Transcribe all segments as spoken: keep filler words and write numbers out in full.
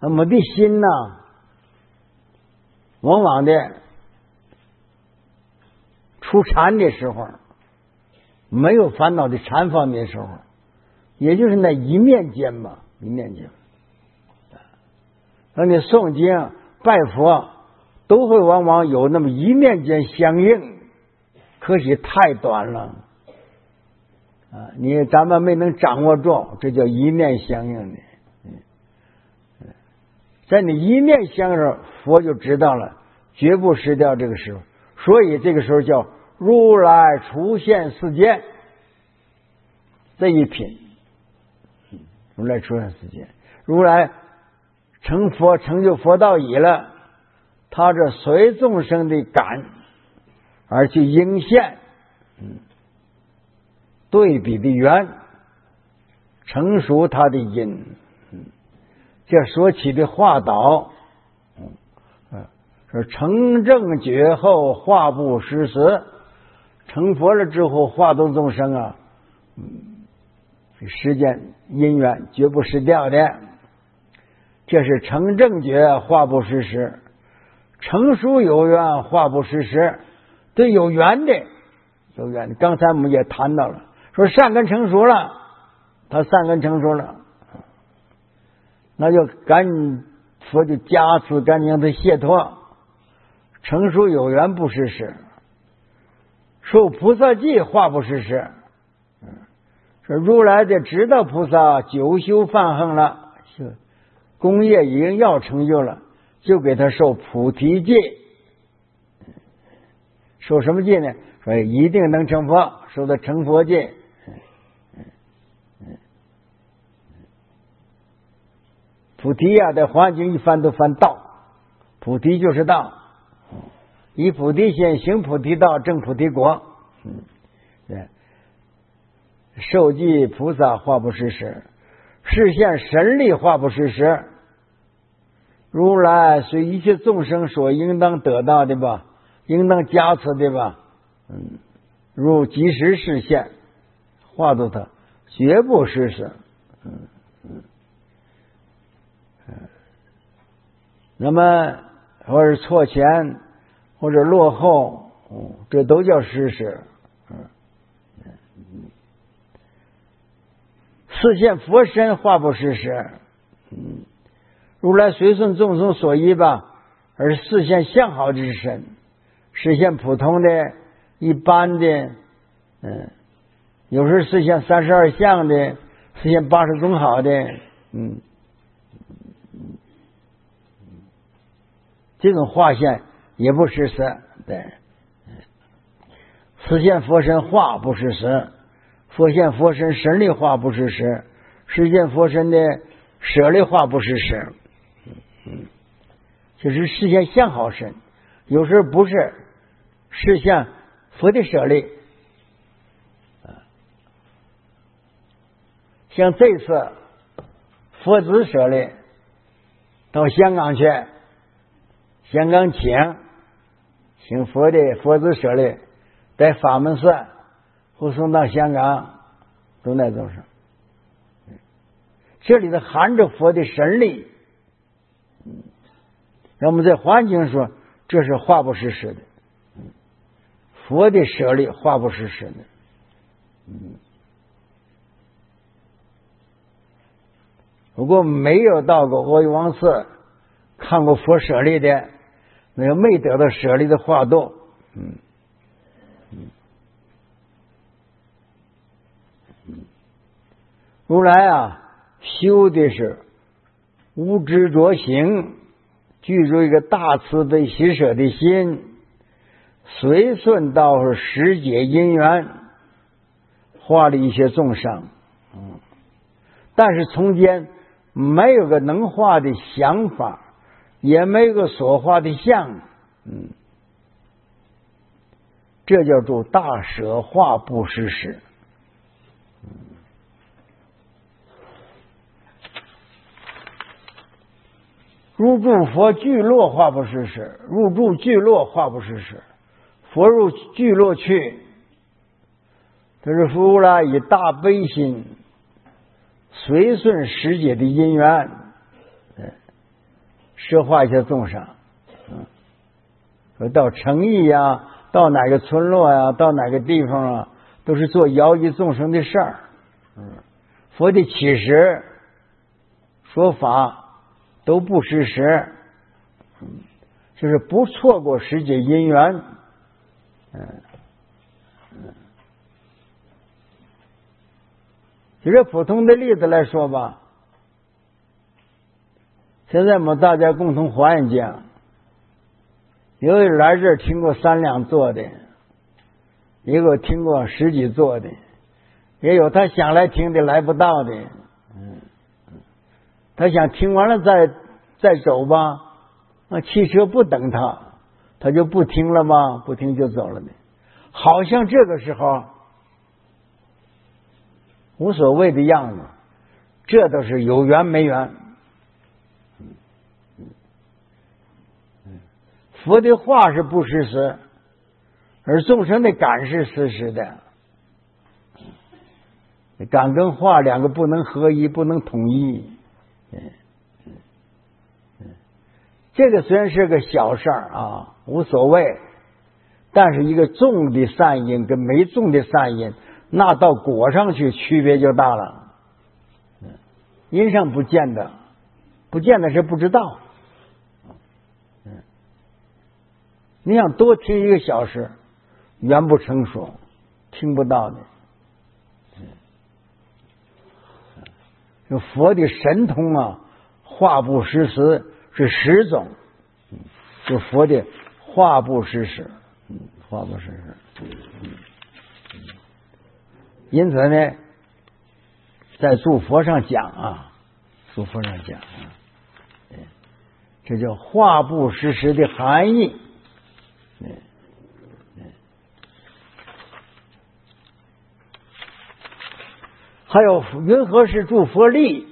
那么的心呢，往往的出禅的时候，没有烦恼的禅方面的时候，也就是那一念间吧，一念间。那你诵经拜佛都会往往有那么一念间相应，可惜太短了啊！你咱们没能掌握住，这叫一念相应的。在你一念相应时，佛就知道了，绝不失掉这个时候。所以这个时候叫如来出现世间这一品，如来出现世间，如来成佛成就佛道已了，他这随众生的感而去应现，嗯，对比的缘，成熟他的因，嗯，这所起的化导，嗯，说成正觉后化不失时，成佛了之后化度众生啊，嗯，时间因缘绝不失掉的。这是成正觉化不失时，成熟有缘化不失时。对有缘的，有缘的，刚才我们也谈到了，说善根成熟了，他善根成熟了，那就赶紧佛就加持，赶紧让他解脱。成熟有缘不失时，受菩萨记化不失时。说如来的指导菩萨九修梵行了，功业已经要成就了，就给他受菩提戒。受什么戒呢？说一定能成佛，受的成佛戒。菩提啊，在环境一翻都翻道，菩提就是道，以菩提心行菩提道，证菩提果。嗯，对，受记菩萨化不失时，示现神力化不失时。如来随一切众生所应当得到的吧，应当加持的吧，嗯，如即时示现，化度他，绝不失时。嗯嗯嗯，那么或者错前，或者落后，嗯，这都叫失时。嗯嗯，示现佛身化不失时。嗯，如来随顺众生所依吧，而示现相好之身，实现普通的一般的，嗯，有时实现三十二相的，实现八十种好的，嗯，这种化现也不失时，对，实现佛身化不失时，佛现佛身神力化不失时，实现佛身的舍利化不失时，嗯，就是实现相好身，有时候不是实现佛的舍利。像这次佛子舍利到香港去，香港请请佛的佛子舍利在法门寺护送到香港，都那种事。这里头含着佛的神力，那我们在环境说这是化不失时的，佛的舍利化不失时的。嗯，如果没有到过阿育王寺看过佛舍利的，那个没得到舍利的化度，嗯嗯嗯，如来啊修的是无执着行，具足一个大慈悲喜舍的心，随顺到时节因缘，化了一些众生，嗯，但是从间没有个能化的想法，也没有个所化的相，嗯，这叫做大舍化不失时。入住佛聚落化不失时，入住聚落化不失时。佛入聚落去，这是佛了以大悲心随顺时节的因缘， 施化一些众生，嗯，说到城邑呀，到哪个村落呀，到哪个地方啊，都是做摇益众生的事儿。嗯，佛的启示说法都不失时，嗯，就是不错过世界因缘。嗯嗯，举个普通的例子来说吧，现在我们大家共同环境，有的来这儿听过三两座的，也有听过十几座的，也有他想来听的来不到的。嗯，他想听完了再再走吧，那汽车不等他，他就不听了吗？不听就走了的。好像这个时候无所谓的样子，这都是有缘没缘。佛的话是不失时，而众生的感是失时的。感跟话两个不能合一，不能统一。这个虽然是个小事儿啊，无所谓，但是一个种的善因跟没种的善因，那到果上去区别就大了。因上不见得，不见得是不知道。你想多听一个小时，缘不成熟，听不到的。就佛的神通啊，话不失时是十种，就佛的话不失时，话不失时。因此呢，在诸佛上讲啊，诸佛上讲啊，这叫话不失时的含义。还有云何是诸佛力？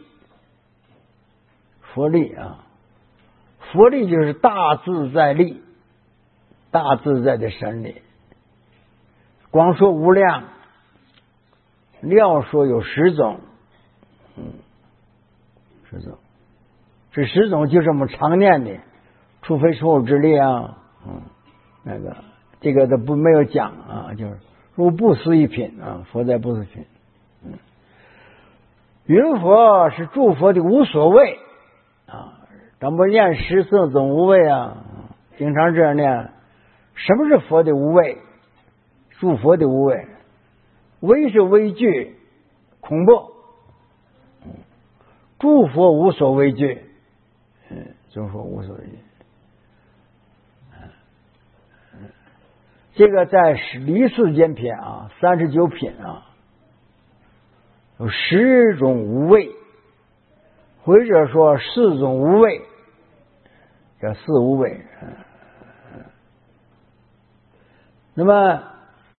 佛力啊，佛力就是大自在力，大自在的神力。光说无量，料说有十种，嗯，十种，这十种就是我们常念的，除非出口之力啊，嗯，那个这个都不没有讲啊，就是如不思一品啊，佛在不思品。嗯，云佛是诸佛的无所谓啊，咱们念十色总无畏啊，经常这样念。什么是佛的无畏？诸佛的无畏，畏是畏惧、恐怖，诸佛无所畏惧，嗯，诸佛无所畏惧。这个在离世间品啊，三十九品啊，有十种无畏，或者说四种无畏，叫四无畏。那么